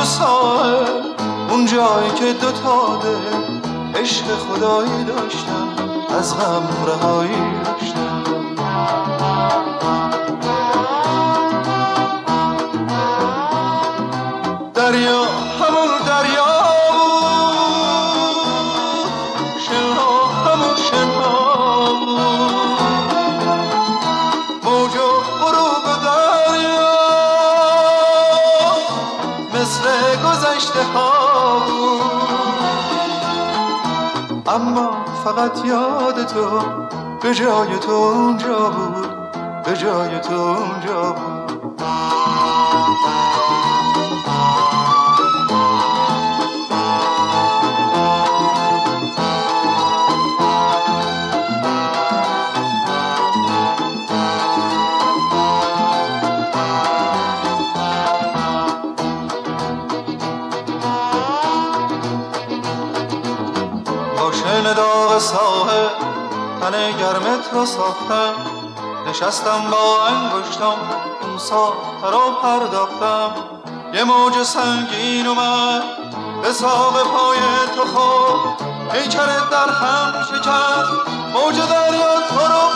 و ساحل، اون جایی که دوتا دل عشق خدایی داشتن، از غم رهایی داشتن. دریا همون دریا بود، شنها همون شنها بود، موج و غروب دریا مثل گذشته ها بود. اما فقط یاد تو به جای تو اونجا بود، به جای تو اونجا بود. داغ ساحل تن گرمت رو ساختم، نشستم با انگشتم اون ساخته رو پرداختم. یه موج سنگین اومد به ساق پای تو خورد، پیکرت در هم شکست، موج دریا تو رو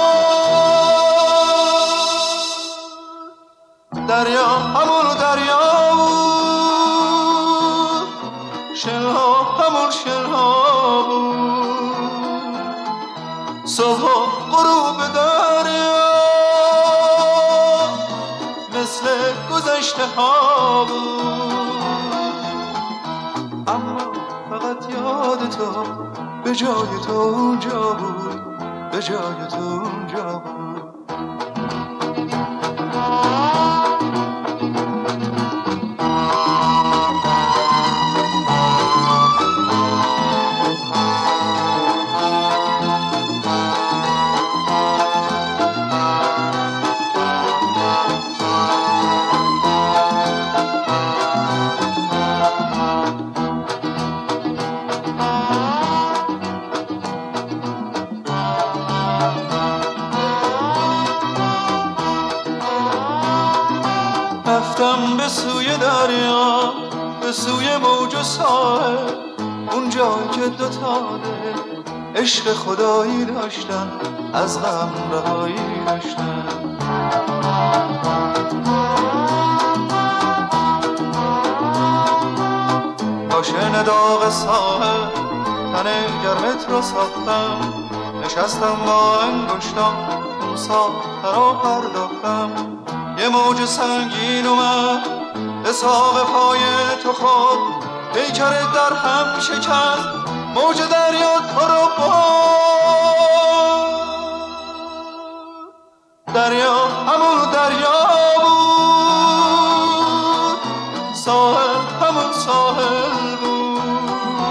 برد. دریا همون دریا بود، شنها همون شنها بود، صبح و غروب دریا مثل گذشته ها بود. اما فقط یاد تو به جای تو اونجا بود، به جای تو اونجا بود. رفتم به سوی دریا، به سوی موج و ساحل، اون جایی که دوتا دل عشق خدایی داشتن، از غم رهایی داشتن. با شن داغ ساحل تن گرمت رو ساختم، نشستم با انگشتم اون ساخته رو پرداختم. یه موج سنگین اومد به ساق پای تو خورد، پیکرت در هم شکست، موج دریا تو رو برد. دریا همون دریا بود، ساحل همون ساحل بود،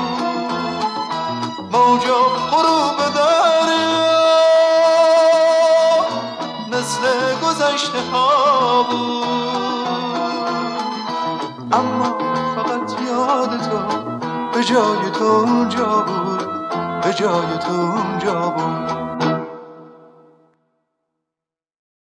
موج و غروب دریا مثل گذشته ها بود. اما فقط یاد تو به جای تو اونجا بود، به جای تو اونجا بود.